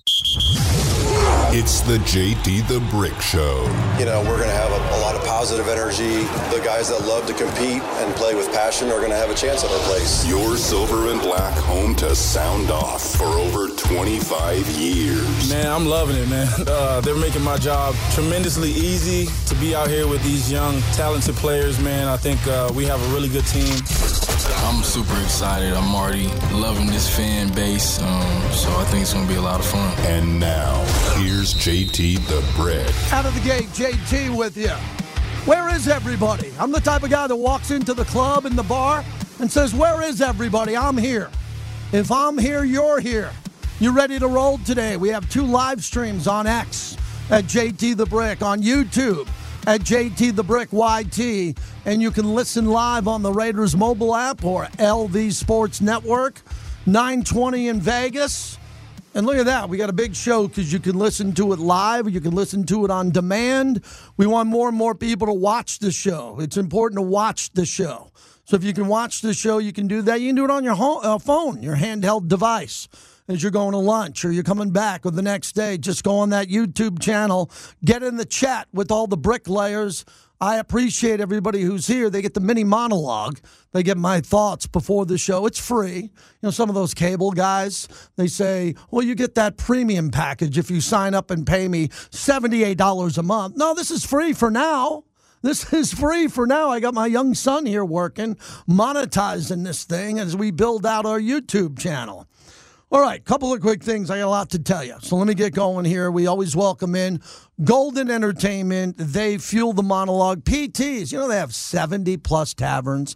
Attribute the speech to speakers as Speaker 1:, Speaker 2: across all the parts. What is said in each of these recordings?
Speaker 1: It's the JT the Brick Show.
Speaker 2: You know, we're going to have a lot of positive energy. The guys that love to compete and play with passion are going to have a chance at our place.
Speaker 1: Your silver and black home to sound off for over 25 years.
Speaker 3: Man, I'm loving it, man. They're making my job tremendously easy to be out here with these young, talented players, man. I think we have a really good team.
Speaker 4: I'm super excited. I'm already loving this fan base, so I think it's going to be a lot of fun.
Speaker 1: And now, here's JT the Brick.
Speaker 5: Out of the gate, JT with you. Where is everybody? I'm the type of guy that walks into the club and the bar and says, where is everybody? I'm here. If I'm here, you're here. You ready to roll today? We have 2 live streams on X at JT the Brick, on YouTube at JT the Brick YT, and you can listen live on the Raiders mobile app or LV Sports Network, 920 in Vegas. And look at that. We got a big show because you can listen to it live. You can listen to it on demand. We want more and more people to watch the show. It's important to watch the show. So if you can watch the show, you can do that. You can do it on your phone, your handheld device, as you're going to lunch or you're coming back or the next day. Just go on that YouTube channel. Get in the chat with all the bricklayers. I appreciate everybody who's here. They get the mini monologue. They get my thoughts before the show. It's free. You know, some of those cable guys, they say, well, you get that premium package if you sign up and pay me $78 a month. No, this is free for now. This is free for now. I got my young son here working, monetizing this thing as we build out our YouTube channel. All right, couple of quick things. I got a lot to tell you. So let me get going here. We always welcome in Golden Entertainment. They fuel the monologue. PTs, you know, they have 70-plus taverns.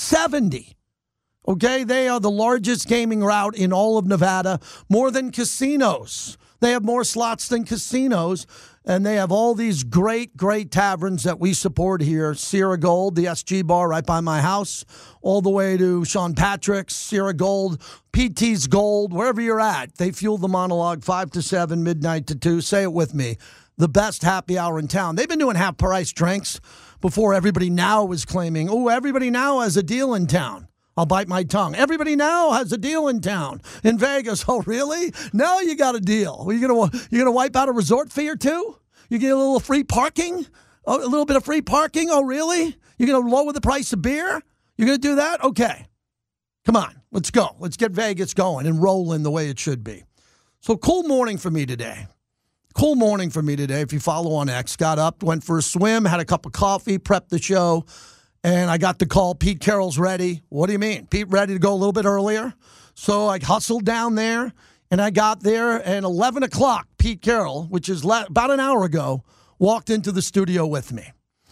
Speaker 5: 70. Okay, they are the largest gaming route in all of Nevada, more than casinos. They have more slots than casinos, and they have all these great, great taverns that we support here. Sierra Gold, the SG bar right by my house, all the way to Sean Patrick's, Sierra Gold, PT's Gold, wherever you're at. They fuel the monologue 5 to 7, midnight to 2. Say it with me. The best happy hour in town. They've been doing half-price drinks before Everybody Now was claiming, oh, Everybody Now has a deal in town. I'll bite my tongue. Everybody now has a deal in town. In Vegas. Oh, really? Now you got a deal. Are you gonna wipe out a resort fee or two? You get a little free parking? Oh, a little bit of free parking? Oh, really? You're going to lower the price of beer? You're going to do that? Okay. Come on. Let's go. Let's get Vegas going and rolling the way it should be. So cool morning for me today. Cool morning for me today. If you follow on X, got up, went for a swim, had a cup of coffee, prepped the show. And I got the call, Pete Carroll's ready. What do you mean? Pete ready to go a little bit earlier? So I hustled down there, and I got there, and 11 o'clock, Pete Carroll, which is about an hour ago, walked into the studio with me.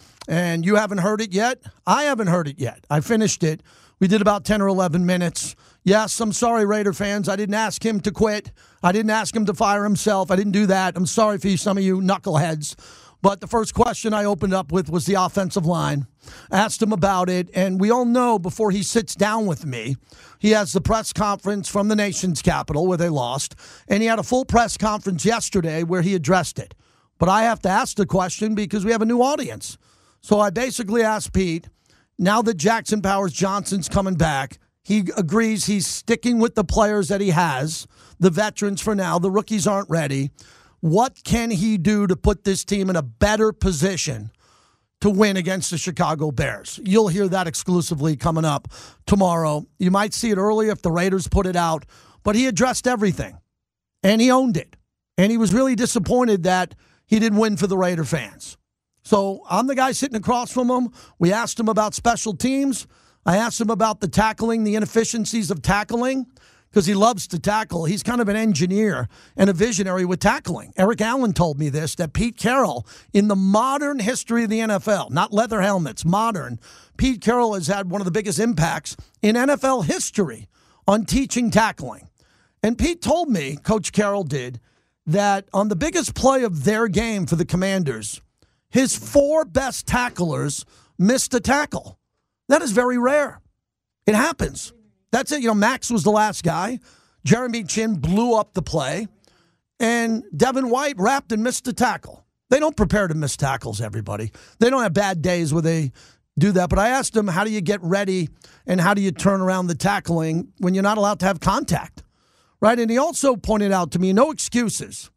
Speaker 5: And you haven't heard it yet? I haven't heard it yet. I finished it. We did about 10 or 11 minutes. Yes, I'm sorry, Raider fans. I didn't ask him to quit. I didn't ask him to fire himself. I didn't do that. I'm sorry for some of you knuckleheads. But the first question I opened up with was the offensive line. Asked him about it, and we all know before he sits down with me, he has the press conference from the nation's capital where they lost, and he had a full press conference yesterday where he addressed it. But I have to ask the question because we have a new audience. So I basically asked Pete, now that Jackson Powers Johnson's coming back, he agrees he's sticking with the players that he has, the veterans for now, the rookies aren't ready. What can he do to put this team in a better position to win against the Chicago Bears? You'll hear that exclusively coming up tomorrow. You might see it earlier if the Raiders put it out, but he addressed everything, and he owned it. And he was really disappointed that he didn't win for the Raider fans. So I'm the guy sitting across from him. We asked him about special teams. I asked him about the tackling, the inefficiencies of tackling, because he loves to tackle. He's kind of an engineer and a visionary with tackling. Eric Allen told me this, that Pete Carroll, in the modern history of the NFL, not leather helmets, modern, Pete Carroll has had one of the biggest impacts in NFL history on teaching tackling. And Pete told me, Coach Carroll did, that on the biggest play of their game for the Commanders, his 4 best tacklers missed a tackle. That is very rare. It happens. That's it. You know, Max was the last guy. Jeremy Chin blew up the play. And Devin White wrapped and missed a tackle. They don't prepare to miss tackles, everybody. They don't have bad days where they do that. But I asked him, how do you get ready and how do you turn around the tackling when you're not allowed to have contact? right? And he also pointed out to me, no excuses,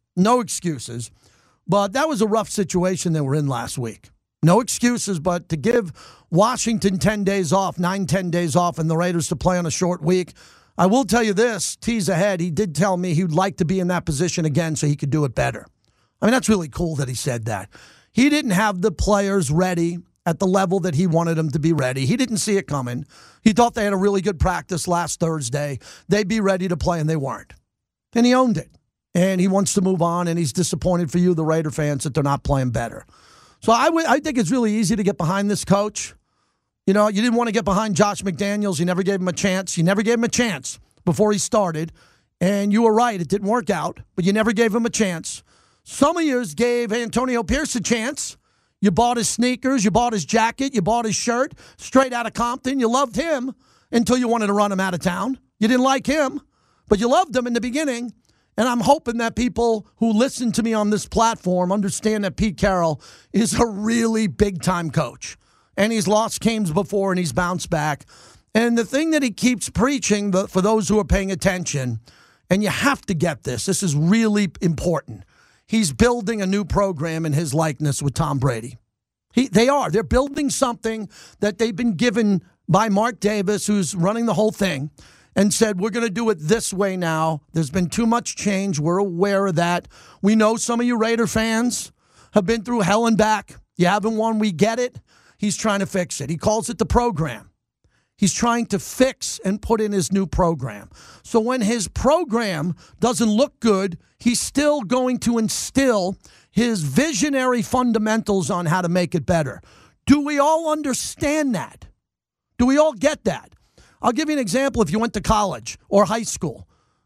Speaker 5: but that was a rough situation they were in last week. No excuses, but to give Washington 10 days off, 10 days off, and the Raiders to play on a short week, I will tell you this, tease ahead, he did tell me he'd like to be in that position again so he could do it better. I mean, that's really cool that he said that. He didn't have the players ready at the level that he wanted them to be ready. He didn't see it coming. He thought they had a really good practice last Thursday. They'd be ready to play, and they weren't. And he owned it. And he wants to move on, and he's disappointed for you, the Raider fans, that they're not playing better. So I think it's really easy to get behind this coach. You know, you didn't want to get behind Josh McDaniels. You never gave him a chance. You never gave him a chance before he started. And you were right. It didn't work out, but you never gave him a chance. Some of you gave Antonio Pierce a chance. You bought his sneakers. You bought his jacket. You bought his shirt straight out of Compton. You loved him until you wanted to run him out of town. You didn't like him, but you loved him in the beginning. And I'm hoping that people who listen to me on this platform understand that Pete Carroll is a really big-time coach. And he's lost games before, and he's bounced back. And the thing that he keeps preaching, for those who are paying attention, and you have to get this, this is really important. He's building a new program in his likeness with Tom Brady. They're building something that they've been given by Mark Davis, who's running the whole thing, and said, we're going to do it this way now. There's been too much change. We're aware of that. We know some of you Raider fans have been through hell and back. You haven't won. We get it. He's trying to fix it. He calls it the program. He's trying to fix and put in his new program. So when his program doesn't look good, he's still going to instill his visionary fundamentals on how to make it better. Do we all understand that? Do we all get that? I'll give you an example if you went to college or high school.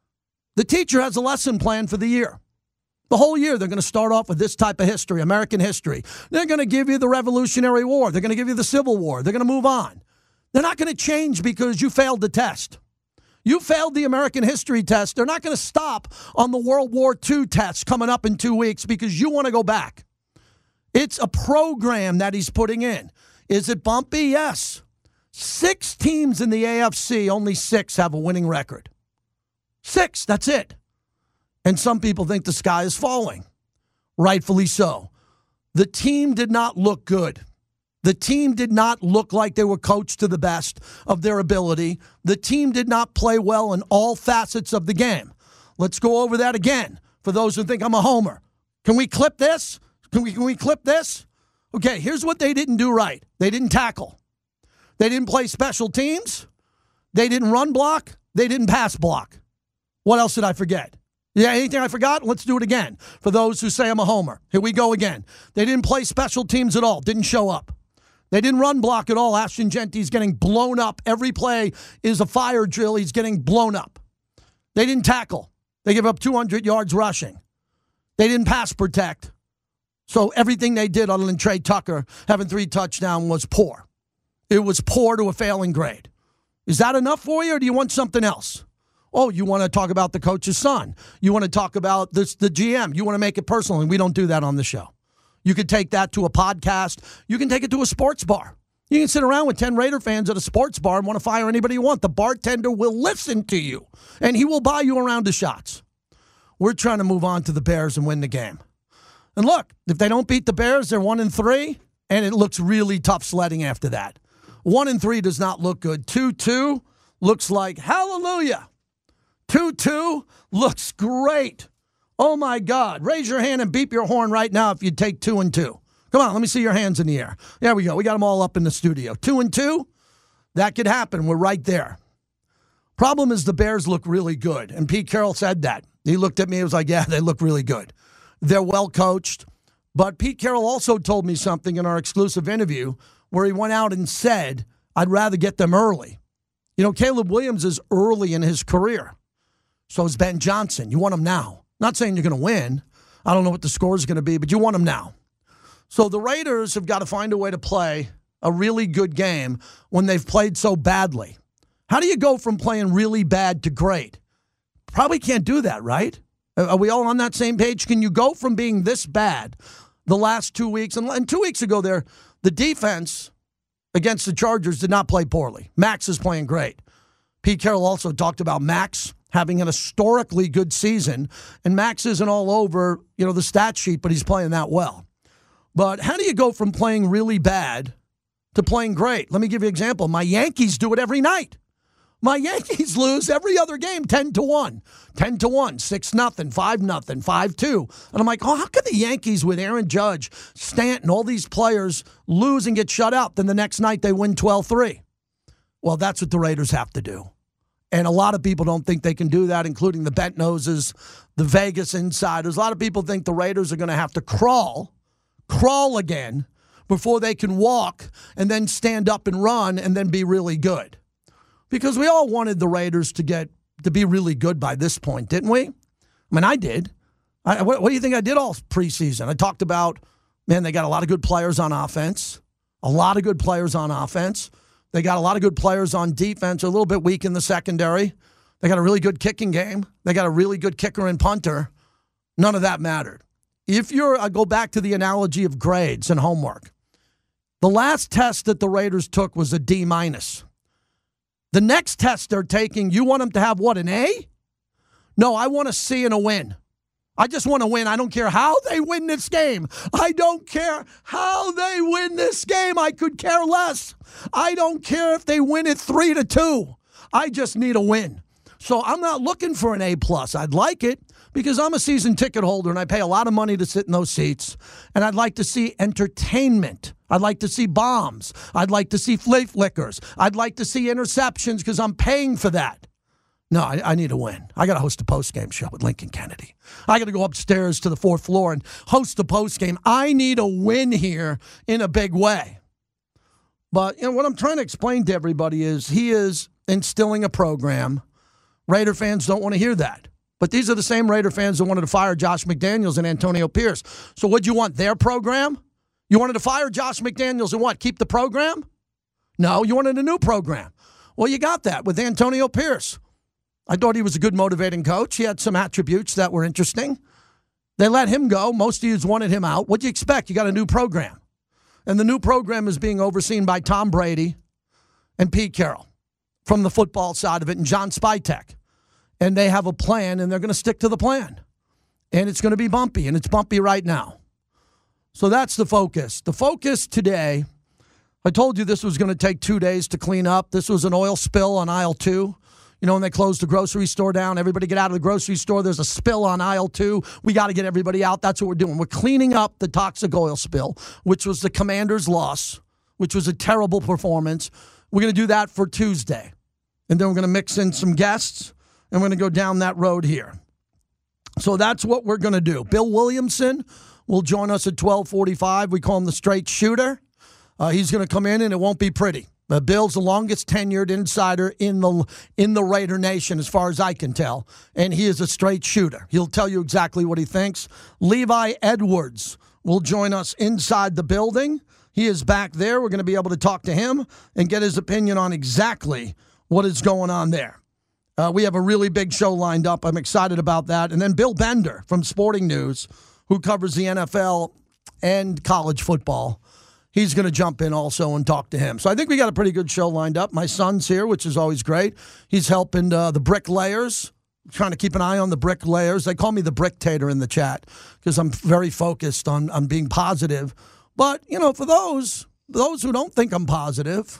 Speaker 5: The teacher has a lesson plan for the year. The whole year, they're going to start off with this type of history, American history. They're going to give you the Revolutionary War. They're going to give you the Civil War. They're going to move on. They're not going to change because you failed the test. You failed the American history test. They're not going to stop on the World War II test coming up in 2 weeks because you want to go back. It's a program that he's putting in. Is it bumpy? Yes. 6 teams in the AFC, only 6 have a winning record. 6, that's it. And some people think the sky is falling. Rightfully so. The team did not look good. The team did not look like they were coached to the best of their ability. The team did not play well in all facets of the game. Let's go over that again for those who think I'm a homer. Can we clip this? Can we clip this? Okay, here's what they didn't do right. They didn't tackle. They didn't play special teams. They didn't run block. They didn't pass block. What else did I forget? Yeah, anything I forgot? Let's do it again. For those who say I'm a homer. Here we go again. They didn't play special teams at all. Didn't show up. They didn't run block at all. Ashton Genty's getting blown up. Every play is a fire drill. He's getting blown up. They didn't tackle. They give up 200 yards rushing. They didn't pass protect. So everything they did other than Trey Tucker having 3 touchdowns was poor. It was poor to a failing grade. Is that enough for you, or do you want something else? Oh, you want to talk about the coach's son. You want to talk about the GM. You want to make it personal, and we don't do that on the show. You could take that to a podcast. You can take it to a sports bar. You can sit around with 10 Raider fans at a sports bar and want to fire anybody you want. The bartender will listen to you, and he will buy you a round of shots. We're trying to move on to the Bears and win the game. And look, if they don't beat the Bears, they're 1-3, and it looks really tough sledding after that. 1-3 does not look good. 2-2 looks like hallelujah. 2-2 looks great. Oh, my God. Raise your hand and beep your horn right now if you take 2-2. Come on, let me see your hands in the air. There we go. We got them all up in the studio. 2-2, that could happen. We're right there. Problem is the Bears look really good, and Pete Carroll said that. He looked at me and was like, yeah, they look really good. They're well coached. But Pete Carroll also told me something in our exclusive interview where he went out and said, I'd rather get them early. You know, Caleb Williams is early in his career. So is Ben Johnson. You want him now. Not saying you're going to win. I don't know what the score is going to be, but you want him now. So the Raiders have got to find a way to play a really good game when they've played so badly. How do you go from playing really bad to great? Probably can't do that, right? Are we all on that same page? Can you go from being this bad the last 2 weeks? And 2 weeks ago, the defense against the Chargers did not play poorly. Max is playing great. Pete Carroll also talked about Max having an historically good season. And Max isn't all over, the stat sheet, but he's playing that well. But how do you go from playing really bad to playing great? Let me give you an example. My Yankees do it every night. My Yankees lose every other game 10-1, 10-1, 6-0, 5-0, 5-2. And I'm like, how can the Yankees with Aaron Judge, Stanton, all these players lose and get shut out? Then the next night they win 12-3. Well, that's what the Raiders have to do. And a lot of people don't think they can do that, including the bent noses, the Vegas insiders. A lot of people think the Raiders are going to have to crawl again before they can walk and then stand up and run and then be really good. Because we all wanted the Raiders to be really good by this point, didn't we? I mean, I did. What do you think I did all preseason? I talked about, they got a lot of good players on offense. They got a lot of good players on defense, a little bit weak in the secondary. They got a really good kicking game. They got a really good kicker and punter. None of that mattered. I go back to the analogy of grades and homework. The last test that the Raiders took was a D-. The next test they're taking, you want them to have what, an A? No, I want a C and a win. I just want to win. I don't care how they win this game. I could care less. I don't care if they win it 3-2. I just need a win. So I'm not looking for an A+. I'd like it because I'm a season ticket holder and I pay a lot of money to sit in those seats. And I'd like to see entertainment. I'd like to see bombs. I'd like to see flea flickers. I'd like to see interceptions because I'm paying for that. No, I need a win. I got to host a post-game show with Lincoln Kennedy. I got to go upstairs to the 4th floor and host a post-game. I need a win here in a big way. But what I'm trying to explain to everybody is he is instilling a program. Raider fans don't want to hear that. But these are the same Raider fans that wanted to fire Josh McDaniels and Antonio Pierce. So what'd you want, their program? You wanted to fire Josh McDaniels and what, keep the program? No, you wanted a new program. Well, you got that with Antonio Pierce. I thought he was a good motivating coach. He had some attributes that were interesting. They let him go. Most of you wanted him out. What do you expect? You got a new program. And the new program is being overseen by Tom Brady and Pete Carroll from the football side of it and John Spytek. And they have a plan, and they're going to stick to the plan. And it's going to be bumpy, and it's bumpy right now. So that's the focus. The focus today, I told you this was going to take 2 days to clean up. This was an oil spill on aisle 2. When they closed the grocery store down, everybody get out of the grocery store. There's a spill on aisle 2. We got to get everybody out. That's what we're doing. We're cleaning up the toxic oil spill, which was the Commanders' loss, which was a terrible performance. We're going to do that for Tuesday. And then we're going to mix in some guests, and we're going to go down that road here. So that's what we're going to do. Bill Williamson will join us at 12:45. We call him the straight shooter. He's going to come in, and it won't be pretty. Bill's the longest tenured insider in the Raider Nation, as far as I can tell, and he is a straight shooter. He'll tell you exactly what he thinks. Levi Edwards will join us inside the building. He is back there. We're going to be able to talk to him and get his opinion on exactly what is going on there. We have a really big show lined up. I'm excited about that. And then Bill Bender from Sporting News, who covers the NFL and college football. He's going to jump in also and talk to him. So I think we got a pretty good show lined up. My son's here, which is always great. He's helping the bricklayers, trying to keep an eye on the bricklayers. They call me the bricktator in the chat because I'm very focused on being positive. But, for those who don't think I'm positive,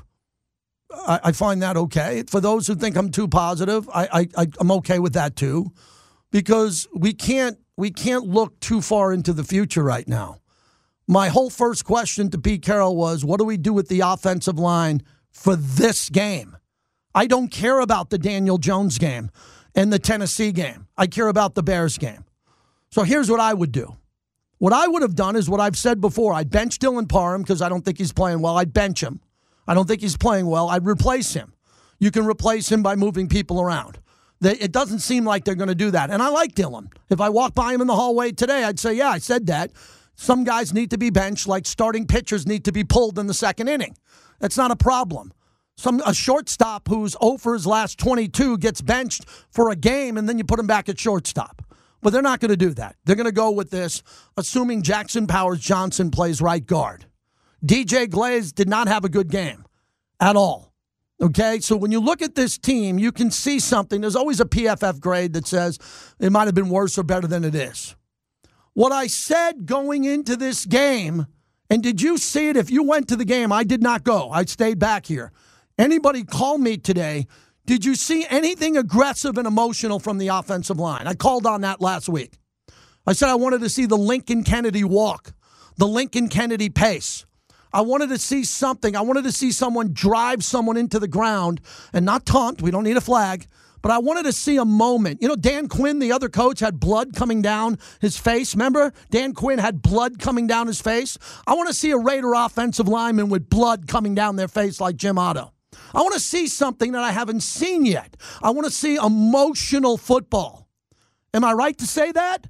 Speaker 5: I find that okay. For those who think I'm too positive, I'm okay with that too, because we can't look too far into the future right now. My whole first question to Pete Carroll was, what do we do with the offensive line for this game? I don't care about the Daniel Jones game and the Tennessee game. I care about the Bears game. So here's what I would do. What I would have done is what I've said before. I'd bench Dylan Parham because I don't think he's playing well. I'd bench him. I don't think he's playing well. I'd replace him. You can replace him by moving people around. It doesn't seem like they're going to do that. And I like Dylan. If I walked by him in the hallway today, I'd say, yeah, I said that. Some guys need to be benched like starting pitchers need to be pulled in the second inning. That's not a problem. A shortstop who's 0 for his last 22 gets benched for a game, and then you put him back at shortstop. But they're not going to do that. They're going to go with this, assuming Jackson Powers Johnson plays right guard. DJ Glaze did not have a good game at all. Okay, so when you look at this team, you can see something. There's always a PFF grade that says it might have been worse or better than it is. What I said going into this game, and did you see it? If you went to the game, I did not go. I stayed back here. Anybody call me today, did you see anything aggressive and emotional from the offensive line? I called on that last week. I said I wanted to see the Lincoln Kennedy walk, the Lincoln Kennedy pace. I wanted to see something. I wanted to see someone drive someone into the ground and not taunt. We don't need a flag. But I wanted to see a moment. You know, Dan Quinn, the other coach, had blood coming down his face. Remember? Dan Quinn had blood coming down his face. I want to see a Raider offensive lineman with blood coming down their face like Jim Otto. I want to see something that I haven't seen yet. I want to see emotional football. Am I right to say that?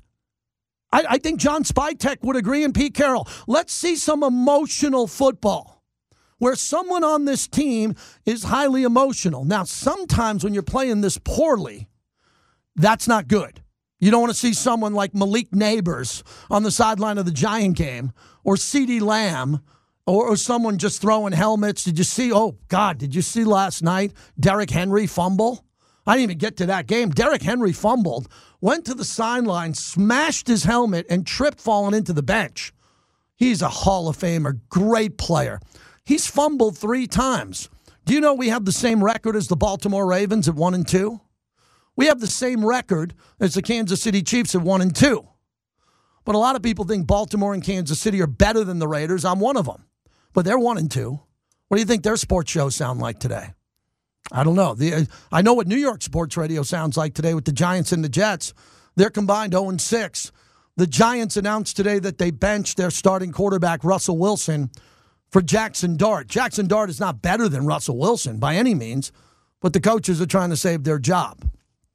Speaker 5: I think John Spytek would agree, and Pete Carroll. Let's see some emotional football where someone on this team is highly emotional. Now, sometimes when you're playing this poorly, that's not good. You don't want to see someone like Malik Neighbors on the sideline of the Giant game, or CeeDee Lamb, or someone just throwing helmets. Did you see, oh, God, did you see last night Derrick Henry fumble? I didn't even get to that game. Derrick Henry fumbled, went to the sideline, smashed his helmet, and tripped falling into the bench. He's a Hall of Famer, great player. He's fumbled 3 times. Do you know we have the same record as the Baltimore Ravens at 1-2? We have the same record as the Kansas City Chiefs at 1-2. But a lot of people think Baltimore and Kansas City are better than the Raiders. I'm one of them. But they're 1-2. What do you think their sports shows sound like today? I don't know. I know what New York sports radio sounds like today with the Giants and the Jets. They're combined 0-6. The Giants announced today that they benched their starting quarterback, Russell Wilson, for Jackson Dart. Jackson Dart is not better than Russell Wilson by any means, but the coaches are trying to save their job.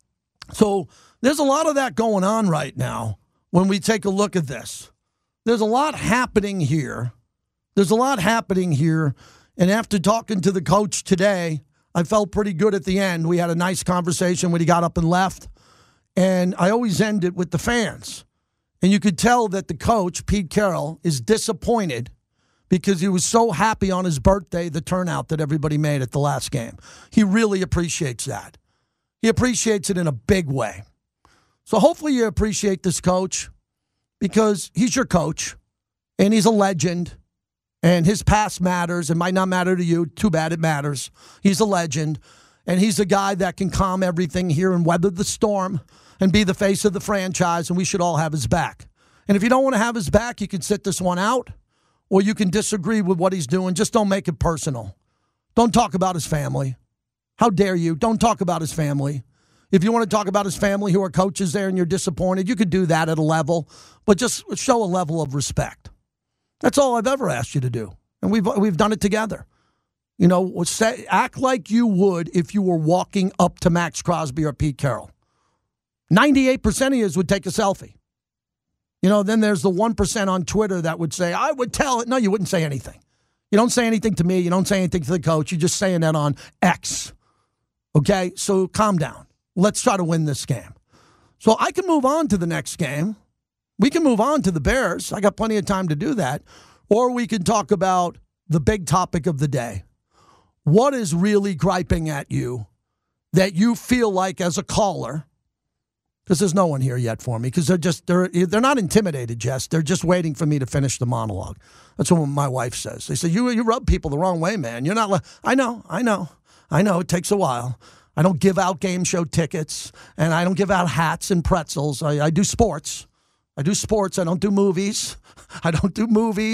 Speaker 5: So there's a lot of that going on right now when we take a look at this. There's a lot happening here. And after talking to the coach today, I felt pretty good at the end. We had a nice conversation when he got up and left. And I always end it with the fans. And you could tell that the coach, Pete Carroll, is disappointed because he was so happy on his birthday, the turnout that everybody made at the last game. He really appreciates that. He appreciates it in a big way. So hopefully you appreciate this coach because he's your coach and he's a legend. And his past matters. It might not matter to you. Too bad it matters. He's a legend. And he's a guy that can calm everything here and weather the storm and be the face of the franchise, and we should all have his back. And if you don't want to have his back, you can sit this one out, or you can disagree with what he's doing. Just don't make it personal. Don't talk about his family. How dare you? Don't talk about his family. If you want to talk about his family who are coaches there and you're disappointed, you could do that at a level, but just show a level of respect. That's all I've ever asked you to do, and we've done it together. You know, act like you would if you were walking up to Max Crosby or Pete Carroll. 98% of you would take a selfie. You know, then there's the 1% on Twitter that would say, I would tell it. No, you wouldn't say anything. You don't say anything to me. You don't say anything to the coach. You're just saying that on X. Okay, so calm down. Let's try to win this game. So I can move on to the next game. We can move on to the Bears. I got plenty of time to do that. Or we can talk about the big topic of the day. What is really griping at you that you feel like as a caller, because there's no one here yet for me, because they're not intimidated, Jess. They're just waiting for me to finish the monologue. That's what my wife says. They say, you rub people the wrong way, man. You're not. I know. It takes a while. I don't give out game show tickets, and I don't give out hats and pretzels. I do sports. I don't do movies. I don't do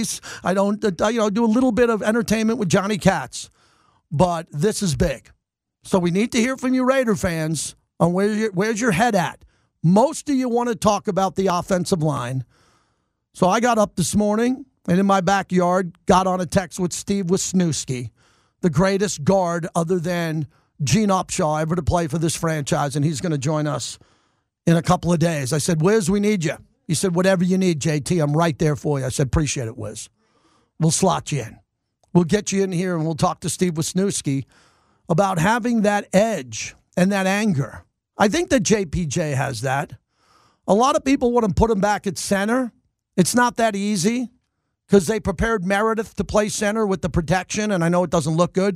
Speaker 5: a little bit of entertainment with Johnny Katz. But this is big. So we need to hear from you Raider fans on where's your head at. Most of you want to talk about the offensive line. So I got up this morning and in my backyard got on a text with Steve Wisniewski, the greatest guard other than Gene Upshaw ever to play for this franchise, and he's going to join us in a couple of days. I said, Wiz, we need you. He said, whatever you need, JT, I'm right there for you. I said, appreciate it, Wiz. We'll slot you in. We'll get you in here, and we'll talk to Steve Wisniewski about having that edge and that anger. I think that JPJ has that. A lot of people want to put him back at center. It's not that easy because they prepared Meredith to play center with the protection, and I know it doesn't look good,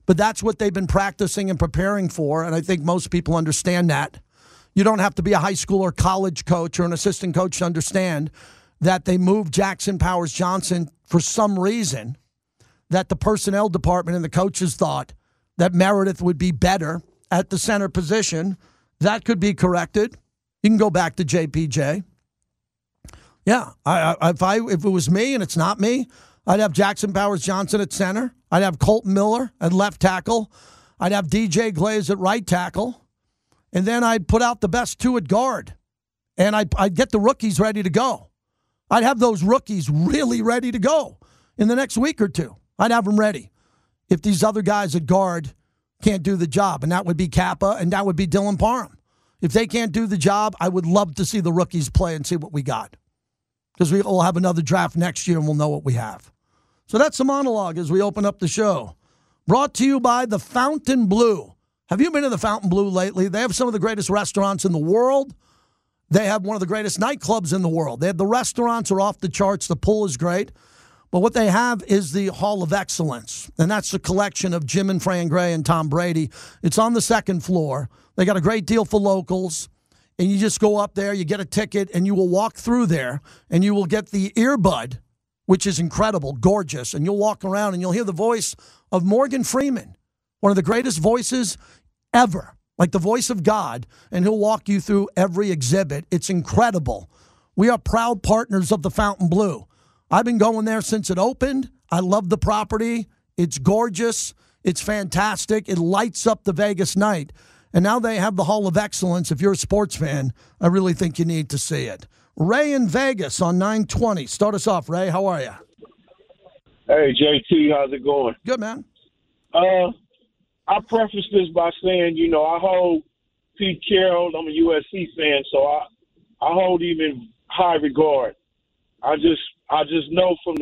Speaker 5: but that's what they've been practicing and preparing for, and I think most people understand that. You don't have to be a high school or college coach or an assistant coach to understand that they moved Jackson Powers Johnson for some reason, that the personnel department and the coaches thought that Meredith would be better at the center position. That could be corrected. You can go back to JPJ. Yeah, if it was me and it's not me, I'd have Jackson Powers Johnson at center. I'd have Colton Miller at left tackle. I'd have DJ Glaze at right tackle. And then I'd put out the best two at guard. And I'd get the rookies ready to go. I'd have those rookies really ready to go in the next week or two. I'd have them ready if these other guys at guard can't do the job. And that would be Kappa and that would be Dylan Parham. If they can't do the job, I would love to see the rookies play and see what we got. Because we'll have another draft next year and we'll know what we have. So that's the monologue as we open up the show. Brought to you by the Fountain Blue. Have you been to the Fountain Blue lately? They have some of the greatest restaurants in the world. They have one of the greatest nightclubs in the world. They have the restaurants are off the charts. The pool is great. But what they have is the Hall of Excellence. And that's the collection of Jim and Fran Gray and Tom Brady. It's on the second floor. They got a great deal for locals. And you just go up there, you get a ticket, and you will walk through there, and you will get the earbud, which is incredible, gorgeous. And you'll walk around, and you'll hear the voice of Morgan Freeman, one of the greatest voices ever, like the voice of God. And he'll walk you through every exhibit. It's incredible. We are proud partners of the Fountain Blue. I've been going there since it opened. I love the property. It's gorgeous. It's fantastic. It lights up the Vegas night. And now they have the Hall of Excellence. If you're a sports fan, I really think you need to see it. Ray in Vegas on 920. Start us off, Ray. How are you?
Speaker 6: Hey, JT. How's it going?
Speaker 5: Good, man.
Speaker 6: I preface this by saying, I hold Pete Carroll. I'm a USC fan, so I hold him in high regard. I just know from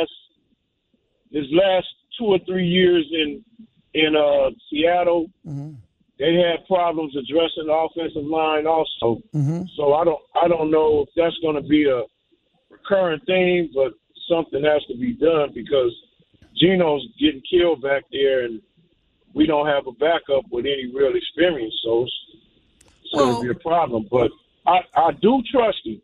Speaker 6: his last 2 or 3 years in Seattle, mm-hmm. They had problems addressing the offensive line also. Mm-hmm. So I don't know if that's going to be a recurring theme, but something has to be done because Geno's getting killed back there, and we don't have a backup with any real experience. So it's going to be a problem. But I do trust him.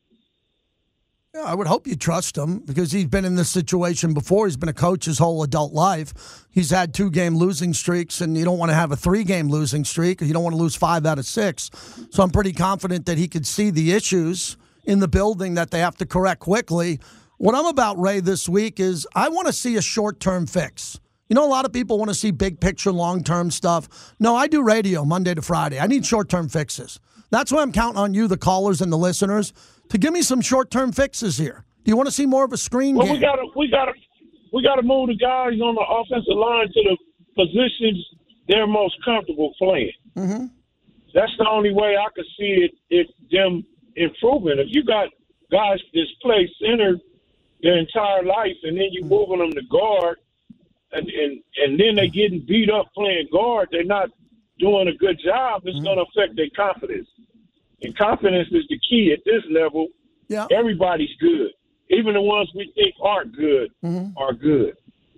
Speaker 5: Yeah, I would hope you trust him because he's been in this situation before. He's been a coach his whole adult life. He's had 2-game losing streaks, and you don't want to have a 3-game losing streak, or you don't want to lose 5 out of 6. So I'm pretty confident that he could see the issues in the building that they have to correct quickly. What I'm about, Ray, this week is I want to see a short-term fix. A lot of people want to see big picture, long-term stuff. No, I do radio Monday to Friday. I need short-term fixes. That's why I'm counting on you, the callers and the listeners, to give me some short-term fixes here. Do you want to see more of a screen game?
Speaker 6: We got to move the guys on the offensive line to the positions they're most comfortable playing. Mm-hmm. That's the only way I could see it them improving. If you got guys that play center their entire life, and then you moving them to guard, and then they getting beat up playing guard, they're not doing a good job. It's going to affect their confidence. And confidence is the key at this level. Yeah. Everybody's good. Even the ones we think aren't good are good.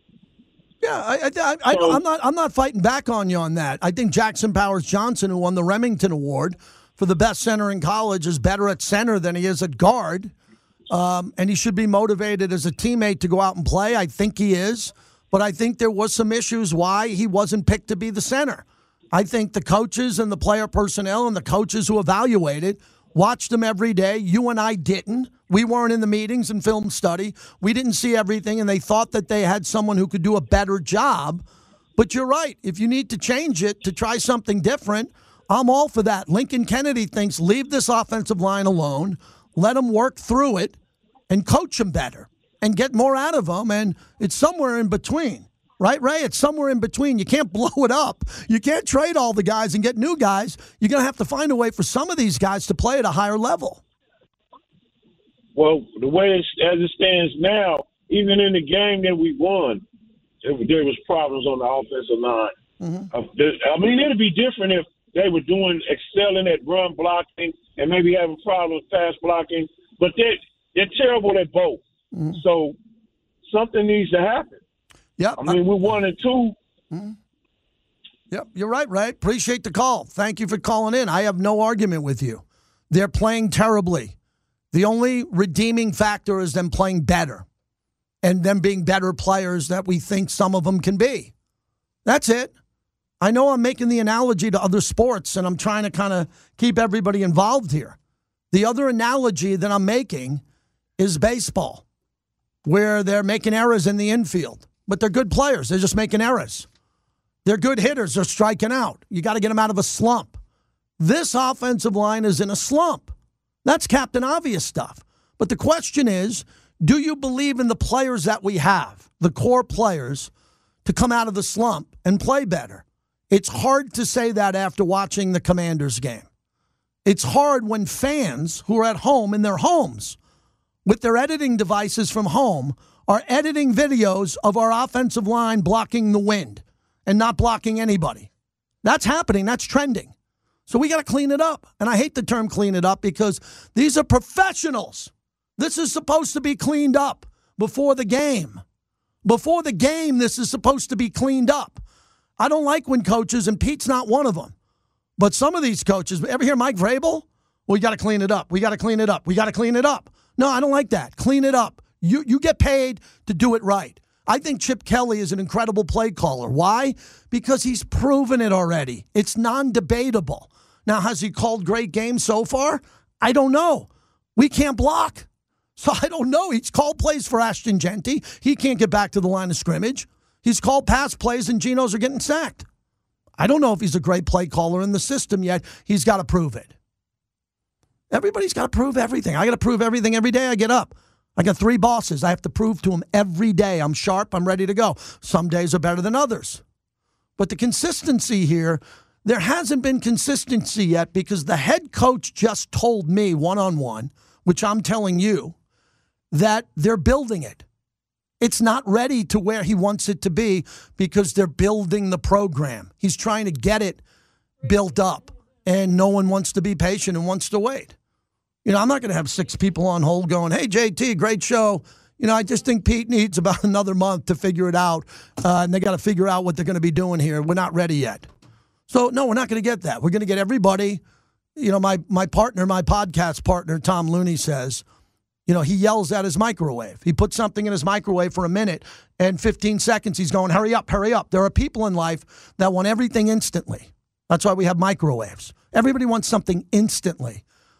Speaker 5: Yeah, I'm not fighting back on you on that. I think Jackson Powers Johnson, who won the Remington Award for the best center in college, is better at center than he is at guard. And he should be motivated as a teammate to go out and play. I think he is. But I think there was some issues why he wasn't picked to be the center. I think the coaches and the player personnel and the coaches who evaluated watched him every day. You and I didn't. We weren't in the meetings and film study. We didn't see everything, and they thought that they had someone who could do a better job. But you're right. If you need to change it to try something different, I'm all for that. Lincoln Kennedy thinks leave this offensive line alone, let them work through it, and coach them better and get more out of them, and it's somewhere in between. Right, Ray? It's somewhere in between. You can't blow it up. You can't trade all the guys and get new guys. You're going to have to find a way for some of these guys to play at a higher level.
Speaker 6: Well, the way as it stands now, even in the game that we won, there was problems on the offensive line. Mm-hmm. It'd be different if they were excelling at run blocking and maybe having problems pass blocking, but they're terrible at both. Mm-hmm. So something needs to happen.
Speaker 5: Yeah,
Speaker 6: we're 1-2,
Speaker 5: Yep, you're right, Ray. Appreciate the call. Thank you for calling in. I have no argument with you. They're playing terribly. The only redeeming factor is them playing better and them being better players that we think some of them can be. That's it. I know I'm making the analogy to other sports, and I'm trying to kind of keep everybody involved here. The other analogy that I'm making is baseball, where they're making errors in the infield. But they're good players. They're just making errors. They're good hitters. They're striking out. You got to get them out of a slump. This offensive line is in a slump. That's Captain Obvious stuff. But the question is, do you believe in the players that we have, the core players, to come out of the slump and play better? It's hard to say that after watching the Commanders game. It's hard when fans who are at home in their homes with their editing devices from home are editing videos of our offensive line blocking the wind and not blocking anybody. That's happening. That's trending. So we got to clean it up. And I hate the term clean it up because these are professionals. This is supposed to be cleaned up before the game. Before the game, this is supposed to be cleaned up. I don't like when coaches, and Pete's not one of them, but some of these coaches, ever hear Mike Vrabel? We got to clean it up. We got to clean it up. We got to clean it up. No, I don't like that. Clean it up. You get paid to do it right. I think Chip Kelly is an incredible play caller. Why? Because he's proven it already. It's non-debatable. Now, has he called great games so far? I don't know. We can't block. So I don't know. He's called plays for Ashton Jeanty. He can't get back to the line of scrimmage. He's called pass plays and Genos are getting sacked. I don't know if he's a great play caller in the system yet. He's got to prove it. Everybody's got to prove everything. I got to prove everything every day I get up. I got 3 bosses. I have to prove to them every day. I'm sharp. I'm ready to go. Some days are better than others. But the consistency here, there hasn't been consistency yet because the head coach just told me one-on-one, which I'm telling you, that they're building it. It's not ready to where he wants it to be because they're building the program. He's trying to get it built up, and no one wants to be patient and wants to wait. You know, I'm not going to have 6 people on hold going, hey, JT, great show. You know, I just think Pete needs about another month to figure it out, and they got to figure out what they're going to be doing here. We're not ready yet. So, no, we're not going to get that. We're going to get everybody. You know, my partner, my podcast partner, Tom Looney says, you know, he yells at his microwave. He puts something in his microwave for a minute, and 15 seconds he's going, hurry up, hurry up. There are people in life that want everything instantly. That's why we have microwaves. Everybody wants something instantly.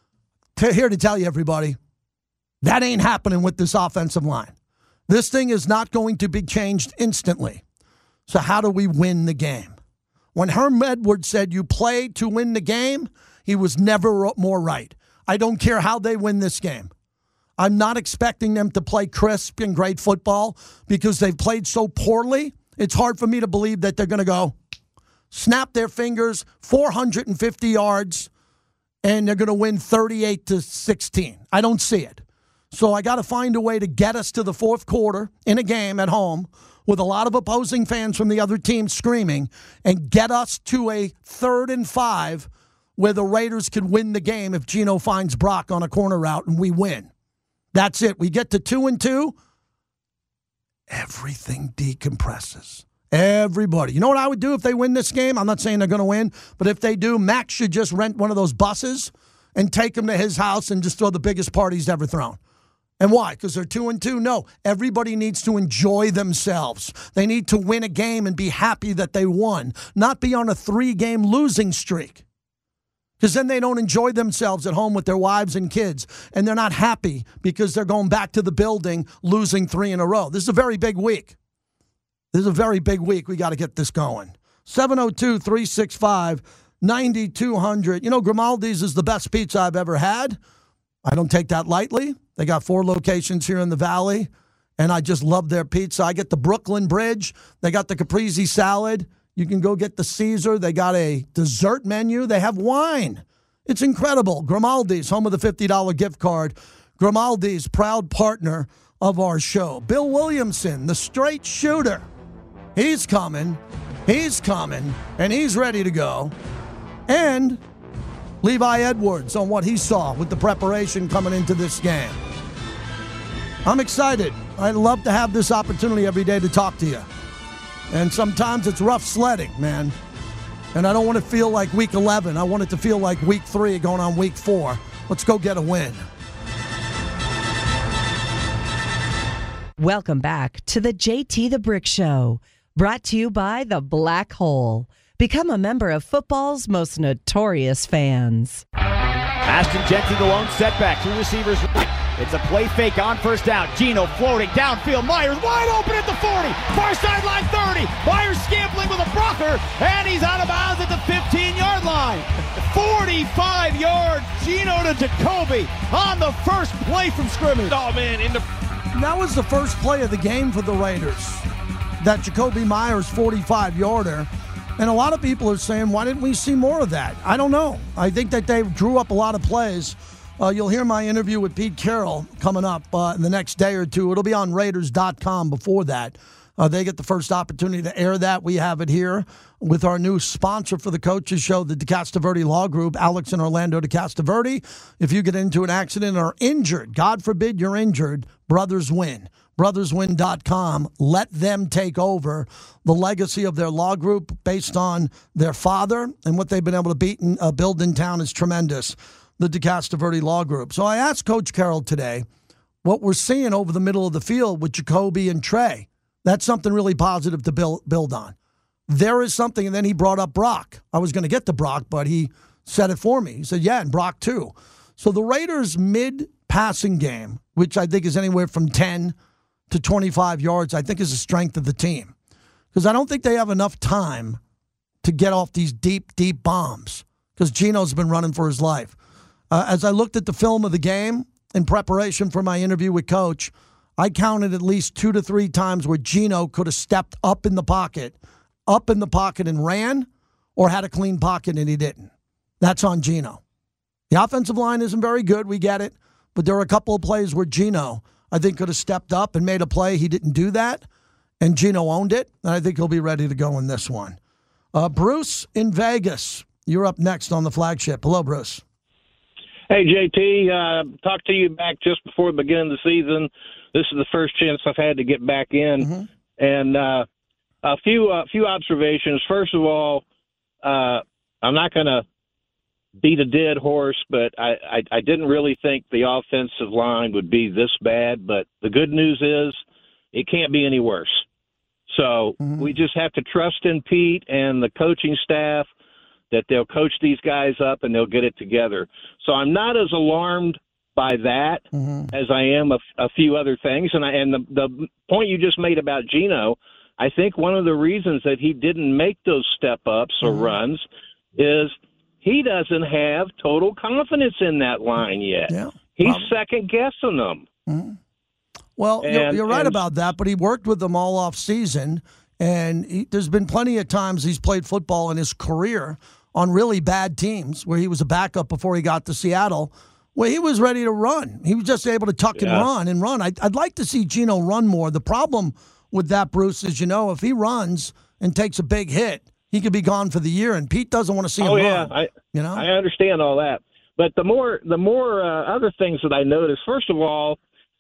Speaker 5: Here to tell you, everybody, that ain't happening with this offensive line. This thing is not going to be changed instantly. So how do we win the game? When Herm Edwards said you play to win the game, he was never more right. I don't care how they win this game. I'm not expecting them to play crisp and great football because they've played so poorly. It's hard for me to believe that they're going to go snap their fingers, 450 yards, and they're going to win 38-16. I don't see it. So I got to find a way to get us to the fourth quarter in a game at home with a lot of opposing fans from the other team screaming and get us to a 3rd and 5 where the Raiders could win the game if Geno finds Brock on a corner route and we win. That's it. We get to 2-2. Everything decompresses. Everybody. You know what I would do if they win this game? I'm not saying they're going to win, but if they do, Max should just rent one of those buses and take them to his house and just throw the biggest party he's ever thrown. And why? Because they're 2-2? No. Everybody needs to enjoy themselves. They need to win a game and be happy that they won, not be on a 3-game losing streak. Because then they don't enjoy themselves at home with their wives and kids, and they're not happy because they're going back to the building losing 3 in a row. This is a very big week. This is a very big week. We got to get this going. 702-365-9200. You know, Grimaldi's is the best pizza I've ever had. I don't take that lightly. They got 4 locations here in the Valley, and I just love their pizza. I get the Brooklyn Bridge. They got the caprese salad. You can go get the Caesar. They got a dessert menu. They have wine. It's incredible. Grimaldi's, home of the $50 gift card. Grimaldi's, proud partner of our show. Bill Williamson, the straight shooter. He's coming. He's coming. And he's ready to go. And Levi Edwards on what he saw with the preparation coming into this game. I'm excited. I'd love to have this opportunity every day to talk to you. And sometimes it's rough sledding, man. And I don't want to feel like week 11. I want it to feel like week 3 going on week 4. Let's go get a win.
Speaker 7: Welcome back to the JT the Brick Show, brought to you by The Black Hole. Become a member of football's most notorious fans.
Speaker 8: Ashton Jeanty, the lone setback. 2 receivers. It's a play fake on first down. Gino floating downfield. Myers wide open at the 40. Far sideline 30. Myers scambling with a blocker, and he's out of bounds at the 15-yard line. 45 yards. Gino to Jacoby on the first play from scrimmage. Oh, man.
Speaker 5: That was the first play of the game for the Raiders. That Jacoby Myers 45-yarder. And a lot of people are saying, why didn't we see more of that? I don't know. I think that they drew up a lot of plays. You'll hear my interview with Pete Carroll coming up in the next day or two. It'll be on Raiders.com before that. They get the first opportunity to air that. We have it here with our new sponsor for the Coaches Show, the DeCastroverde Law Group, Alex and Orlando DeCastroverde. If you get into an accident or injured, God forbid you're injured, Brothers Win. BrothersWin.com. Let them take over. The legacy of their law group based on their father and what they've been able to build in town is tremendous. The DeCastroverde Law Group. So I asked Coach Carroll today what we're seeing over the middle of the field with Jacoby and Trey. That's something really positive to build on. There is something, and then he brought up Brock. I was going to get to Brock, but he said it for me. He said, yeah, and Brock too. So the Raiders' mid-passing game, which I think is anywhere from 10 to 25 yards, I think is the strength of the team. Because I don't think they have enough time to get off these deep, deep bombs. Because Gino's been running for his life. As I looked at the film of the game in preparation for my interview with Coach, I counted at least 2 to 3 times where Gino could have stepped up in the pocket and ran, or had a clean pocket and he didn't. That's on Gino. The offensive line isn't very good, we get it, but there are a couple of plays where Gino, I think, could have stepped up and made a play. He didn't do that, and Gino owned it, and I think he'll be ready to go in this one. Bruce in Vegas, you're up next on the flagship. Hello, Bruce.
Speaker 9: Hey, JT, talked to you back just before the beginning of the season. This is the first chance I've had to get back in. And a few observations. First of all, I'm not going to beat a dead horse, but I didn't really think the offensive line would be this bad. But the good news is it can't be any worse. So we just have to trust in Pete and the coaching staff that they'll coach these guys up and they'll get it together. So I'm not as alarmed by that as I am a few other things. And the point you just made about Gino, I think one of the reasons that he didn't make those step-ups or runs is he doesn't have total confidence in that line yet. Yeah, he's second-guessing them.
Speaker 5: Well, you're right about that, but he worked with them all off season, and there's been plenty of times he's played football in his career on really bad teams where he was a backup before he got to Seattle, where he was ready to run. He was just able to tuck and run. I'd like to see Gino run more. The problem with that, Bruce, is, if he runs and takes a big hit, he could be gone for the year, and Pete doesn't want to see him run.
Speaker 9: I understand all that. But the more other things that I noticed, first of all,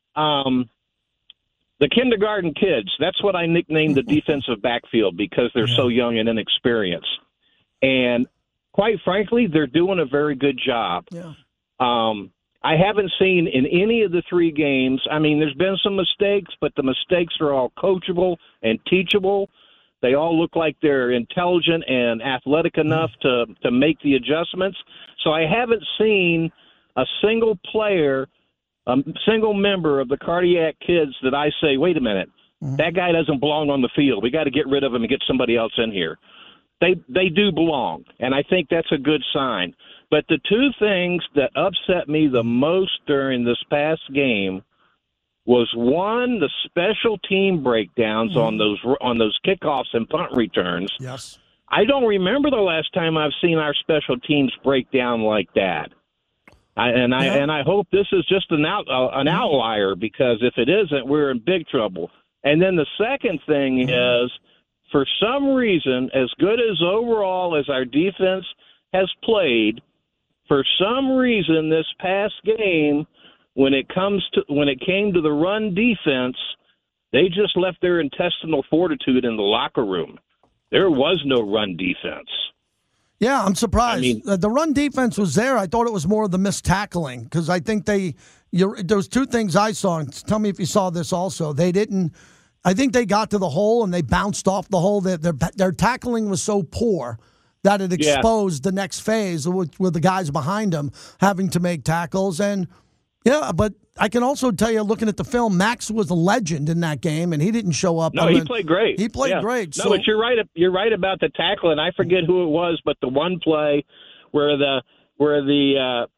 Speaker 9: the kindergarten kids, that's what I nicknamed the defensive backfield because they're so young and inexperienced. And quite frankly, they're doing a very good job. Yeah. I haven't seen in any of the 3 games, I mean, there's been some mistakes, but the mistakes are all coachable and teachable. They all look like they're intelligent and athletic enough to make the adjustments. So I haven't seen a single player, a single member of the cardiac kids that I say, wait a minute, that guy doesn't belong on the field. We got to get rid of him and get somebody else in here. They do belong, and I think that's a good sign. But the 2 things that upset me the most during this past game was, one, the special team breakdowns on those kickoffs and punt returns.
Speaker 5: Yes.
Speaker 9: I don't remember the last time I've seen our special teams break down like that. I hope this is just an outlier, because if it isn't, we're in big trouble. And then the second thing is, for some reason, as good as overall as our defense has played, for some reason this past game, when it came to the run defense, they just left their intestinal fortitude in the locker room. There was no run defense.
Speaker 5: Yeah, I'm surprised.
Speaker 9: I mean,
Speaker 5: the run defense was there. I thought it was more of the missed tackling because I think those two things I saw. And tell me if you saw this also. They didn't. I think they got to the hole and they bounced off the hole. Their tackling was so poor that it exposed the next phase with the guys behind them having to make tackles. And yeah, but I can also tell you, looking at the film, Max was a legend in that game, and he didn't show up.
Speaker 9: No, he played great.
Speaker 5: He played great.
Speaker 9: No, but you're right. You're right about the tackle, and I forget who it was, but the one play where the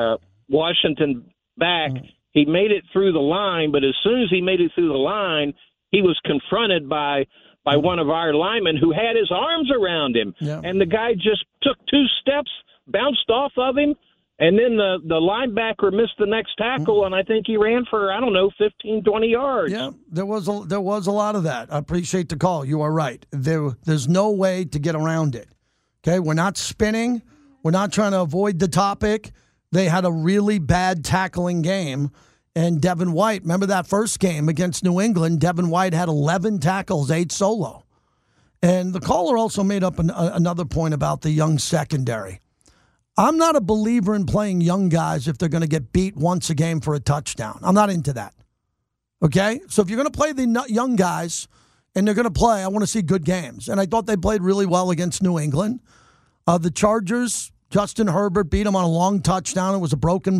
Speaker 9: Washington back, he made it through the line, but as soon as he made it through the line, he was confronted by one of our linemen who had his arms around him, and the guy just took 2 steps, bounced off of him. And then the linebacker missed the next tackle, and I think he ran for, 15, 20 yards.
Speaker 5: Yeah, there was a lot of that. I appreciate the call. You are right. There's no way to get around it. Okay, we're not spinning. We're not trying to avoid the topic. They had a really bad tackling game. And Devin White, remember that first game against New England? Devin White had 11 tackles, 8 solo. And the caller also made up another point about the young secondary. I'm not a believer in playing young guys if they're going to get beat once a game for a touchdown. I'm not into that. Okay? So if you're going to play the young guys and they're going to play, I want to see good games. And I thought they played really well against New England. The Chargers, Justin Herbert beat them on a long touchdown. It was a broken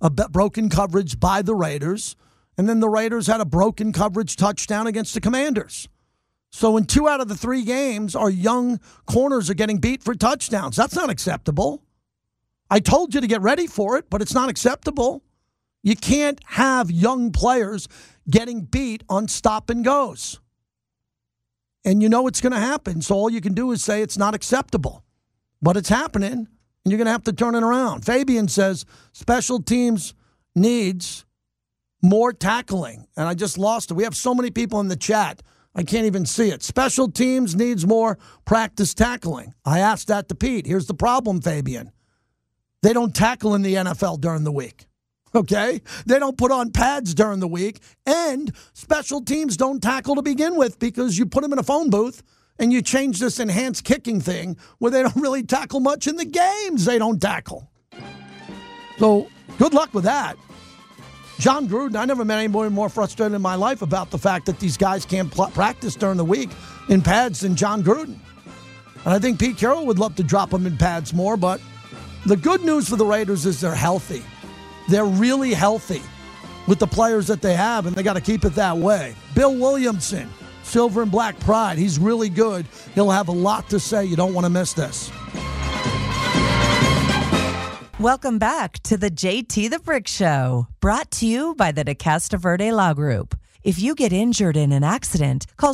Speaker 5: coverage by the Raiders. And then the Raiders had a broken coverage touchdown against the Commanders. So in 2 out of the 3 games, our young corners are getting beat for touchdowns. That's not acceptable. I told you to get ready for it, but it's not acceptable. You can't have young players getting beat on stop and goes. And you know it's going to happen, so all you can do is say it's not acceptable. But it's happening, and you're going to have to turn it around. Fabian says special teams needs more tackling. And I just lost it. We have so many people in the chat, I can't even see it. Special teams needs more practice tackling. I asked that to Pete. Here's the problem, Fabian. They don't tackle in the NFL during the week, okay? They don't put on pads during the week, and special teams don't tackle to begin with because you put them in a phone booth and you change this enhanced kicking thing where they don't really tackle much in the games. They don't tackle. So good luck with that. John Gruden, I never met anybody more frustrated in my life about the fact that these guys can't practice during the week in pads than John Gruden. And I think Pete Carroll would love to drop them in pads more, but the good news for the Raiders is they're healthy. They're really healthy with the players that they have, and they got to keep it that way. Bill Williamson, Silver and Black Pride. He's really good. He'll have a lot to say. You don't want to miss this.
Speaker 7: Welcome back to the JT the Brick Show, brought to you by the DeCasta Verde Law Group. If you get injured in an accident, call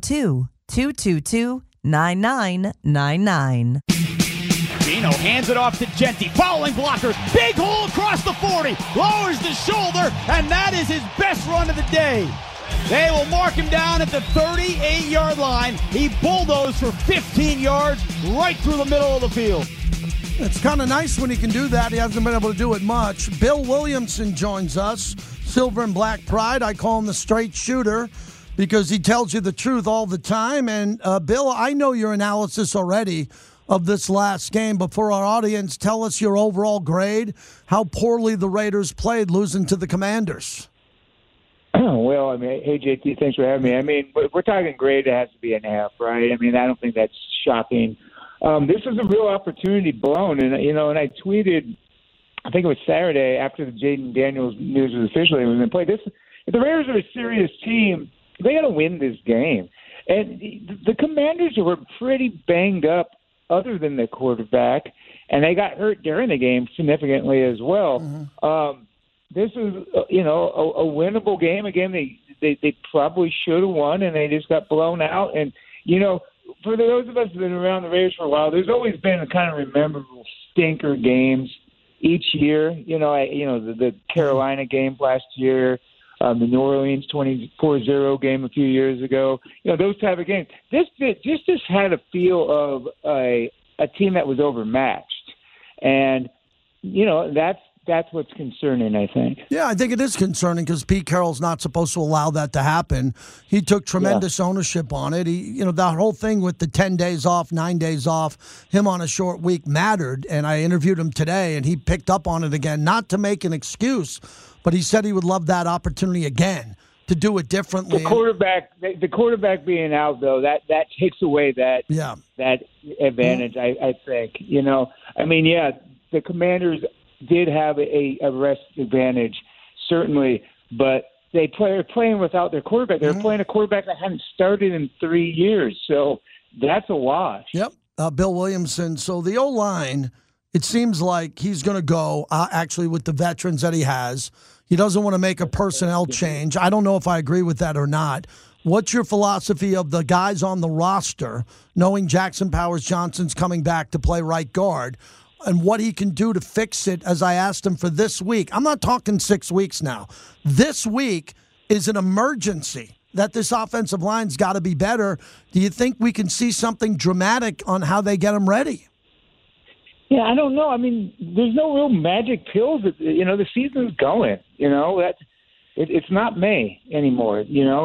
Speaker 7: 702-222-9999.
Speaker 8: Gino hands it off to Genti. Following blockers. Big hole across the 40. Lowers the shoulder, and that is his best run of the day. They will mark him down at the 38-yard line. He bulldozed for 15 yards right through the middle of the field.
Speaker 5: It's kind of nice when he can do that. He hasn't been able to do it much. Bill Williamson joins us. Silver and Black Pride. I call him the straight shooter because he tells you the truth all the time. And, Bill, I know your analysis already of this last game, but for our audience, tell us your overall grade, how poorly the Raiders played losing to the Commanders.
Speaker 10: Well, I mean, hey, JT, thanks for having me. I mean, we're talking grade, it has to be an F, right? I mean, I don't think that's shocking. This is a real opportunity blown, and, and I tweeted, I think it was Saturday after the Jaden Daniels news was officially when they played this. If the Raiders are a serious team, they got to win this game. And the Commanders were pretty banged up other than the quarterback, and they got hurt during the game significantly as well. Mm-hmm. This is, a winnable game. A game they probably should have won, and they just got blown out. And, for those of us that have been around the Raiders for a while, there's always been a kind of memorable stinker games each year. The Carolina game last year, the New Orleans 24-0 game a few years ago. Those type of games. This had a feel of a team that was overmatched, and that's that's what's concerning, I think.
Speaker 5: Yeah, I think it is concerning because Pete Carroll's not supposed to allow that to happen. He took tremendous ownership on it. That whole thing with the 10 days off, 9 days off, him on a short week mattered. And I interviewed him today, and he picked up on it again, not to make an excuse, but he said he would love that opportunity again to do it differently.
Speaker 10: The quarterback being out, though, that takes away that advantage, I think. The Commanders did have a rest advantage, certainly, but they're playing without their quarterback. They're playing a quarterback that hadn't started in 3 years, so that's a wash.
Speaker 5: Yep, Bill Williamson. So the O-line, it seems like he's going to go, actually, with the veterans that he has. He doesn't want to make a personnel change. I don't know if I agree with that or not. What's your philosophy of the guys on the roster, knowing Jackson Powers-Johnson's coming back to play right guard, and what he can do to fix it, as I asked him for this week? I'm not talking 6 weeks now. This week is an emergency that this offensive line's got to be better. Do you think we can see something dramatic on how they get them ready?
Speaker 10: Yeah, I don't know. I mean, there's no real magic pills. The season's going. It's not May anymore.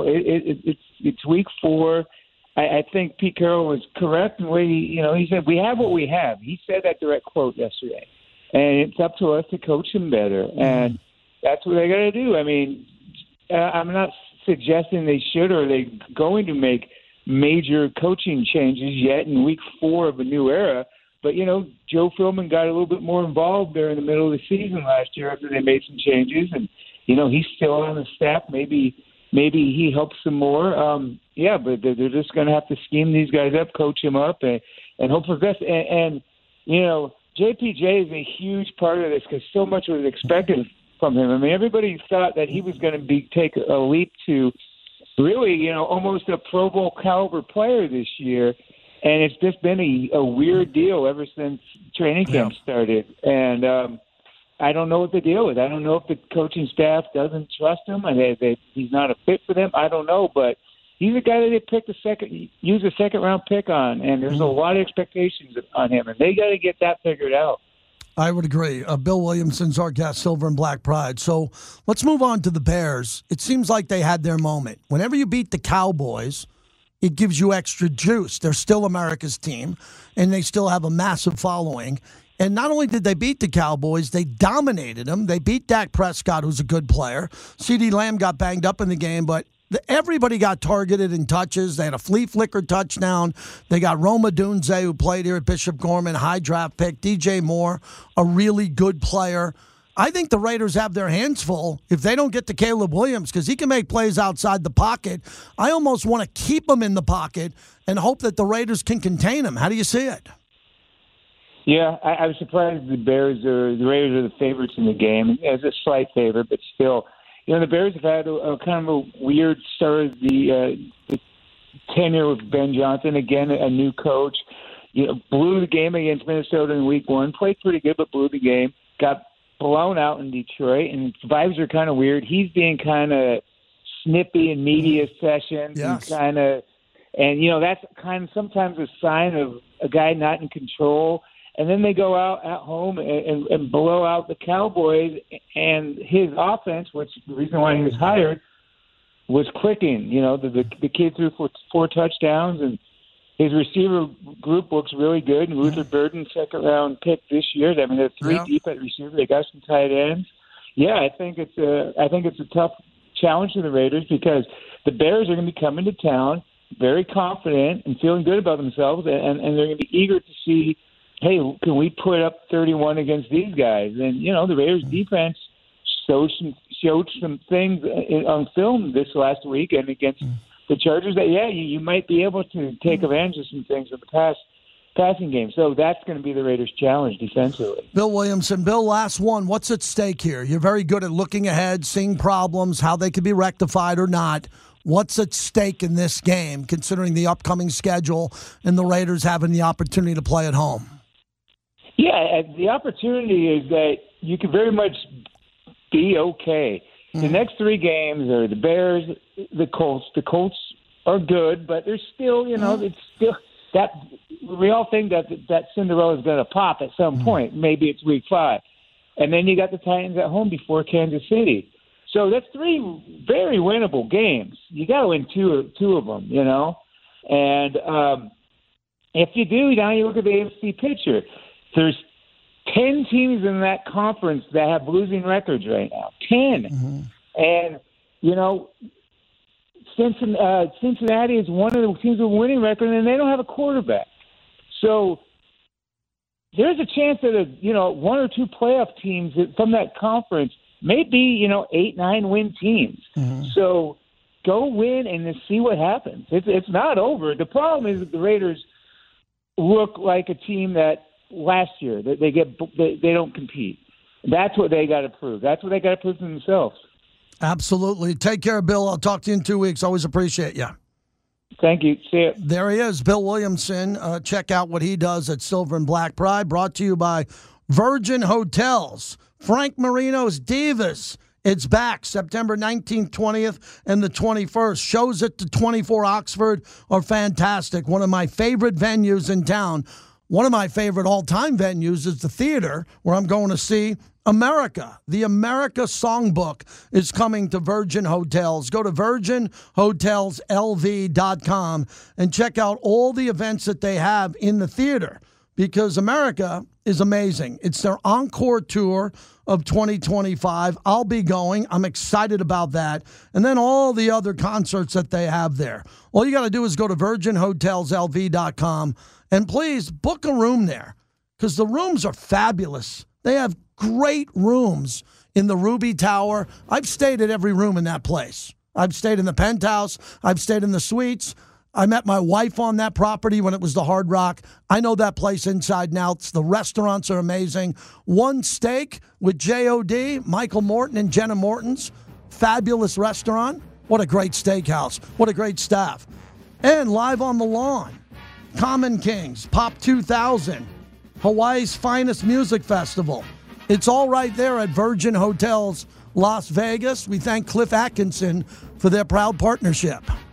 Speaker 10: It's week 4. I think Pete Carroll was correct in the way he said, we have what we have. He said that direct quote yesterday. And it's up to us to coach him better. And that's what they got to do. I mean, I'm not suggesting they should or they're going to make major coaching changes yet in week 4 of a new era. But, Joe Philbin got a little bit more involved there in the middle of the season last year after they made some changes. And, he's still on the staff. Maybe he helps some more. But they're just going to have to scheme these guys up, coach them up, and hope for the best. And JPJ is a huge part of this because so much was expected from him. I mean, everybody thought that he was going to take a leap to really, almost a Pro Bowl caliber player this year. And it's just been a weird deal ever since training camp started. And I don't know what the deal is. I don't know if the coaching staff doesn't trust him and he's not a fit for them. I don't know, but he's a guy that they used a second-round pick on, and there's a lot of expectations on him, and they got to get that figured out.
Speaker 5: I would agree. Bill Williamson's our guest, Silver and Black Pride. So let's move on to the Bears. It seems like they had their moment. Whenever you beat the Cowboys, it gives you extra juice. They're still America's team, and they still have a massive following. And not only did they beat the Cowboys, they dominated them. They beat Dak Prescott, who's a good player. CeeDee Lamb got banged up in the game, but everybody got targeted in touches. They had a flea flicker touchdown. They got Roma Dunze, who played here at Bishop Gorman, high draft pick. DJ Moore, a really good player. I think the Raiders have their hands full if they don't get to Caleb Williams because he can make plays outside the pocket. I almost want to keep him in the pocket and hope that the Raiders can contain him. How do you see it?
Speaker 10: Yeah, I was surprised the Raiders are the favorites in the game. As a slight favorite, but still. The Bears have had a kind of a weird start of the tenure with Ben Johnson. Again, a new coach. Blew the game against Minnesota in week 1. Played pretty good, but blew the game. Got blown out in Detroit, and vibes are kind of weird. He's being kind of snippy in media sessions.
Speaker 5: Yes.
Speaker 10: And that's kind of sometimes a sign of a guy not in control. And then they go out at home and blow out the Cowboys, and his offense, which the reason why he was hired, was clicking. The kid threw 4 touchdowns, and his receiver group looks really good. And Luther Burden, second-round pick this year. I mean, they're 3 deep at receiver. They got some tight ends. Yeah, I think it's a tough challenge to the Raiders because the Bears are going to be coming to town very confident and feeling good about themselves, and they're going to be eager to see, hey, can we put up 31 against these guys? And, the Raiders defense showed some things on film this last week and against the Chargers that, you might be able to take advantage of some things in the passing game. So that's going to be the Raiders' challenge defensively.
Speaker 5: Bill Williamson. Bill, last one. What's at stake here? You're very good at looking ahead, seeing problems, how they could be rectified or not. What's at stake in this game, considering the upcoming schedule and the Raiders having the opportunity to play at home?
Speaker 10: Yeah, the opportunity is that you can very much be okay. The next 3 games are the Bears, the Colts. The Colts are good, but they're still, it's still that we all think that Cinderella is going to pop at some point. Maybe it's week 5. and then you got the Titans at home before Kansas City. So that's 3 very winnable games. You got to win two of them, And if you do, now you look at the AFC picture. There's 10 teams in that conference that have losing records right now. 10. Mm-hmm. And, Cincinnati is one of the teams with a winning record, and they don't have a quarterback. So there's a chance that, 1 or 2 playoff teams from that conference may be, 8-9 win teams. Mm-hmm. So go win and then see what happens. It's not over. The problem is that the Raiders look like a team that last year that they don't compete. That's what they got to prove. That's what they got to prove to themselves.
Speaker 5: Absolutely. Take care, Bill. I'll talk to you in 2 weeks. Always appreciate you.
Speaker 10: Thank you. See you.
Speaker 5: There he is, Bill Williamson. Check out what he does at Silver and Black Pride. Brought to you by Virgin Hotels. Frank Marino's Divas. It's back September 19th, 20th, and the 21st. Shows at the 24 Oxford are fantastic. One of my favorite venues in town. One of my favorite all-time venues is the theater where I'm going to see America. The America Songbook is coming to Virgin Hotels. Go to virginhotelslv.com and check out all the events that they have in the theater because America is amazing. It's their encore tour of 2025. I'll be going. I'm excited about that. And then all the other concerts that they have there. All you got to do is go to virginhotelslv.com and please book a room there because the rooms are fabulous. They have great rooms in the Ruby Tower. I've stayed at every room in that place. I've stayed in the penthouse. I've stayed in the suites. I met my wife on that property when it was the Hard Rock. I know that place inside and out. The restaurants are amazing. One Steak with J.O.D., Michael Morton and Jenna Morton's. Fabulous restaurant. What a great steakhouse. What a great staff. And Live on the Lawn, Common Kings, Pop 2000, Hawaii's finest music festival. It's all right there at Virgin Hotels, Las Vegas. We thank Cliff Atkinson for their proud partnership.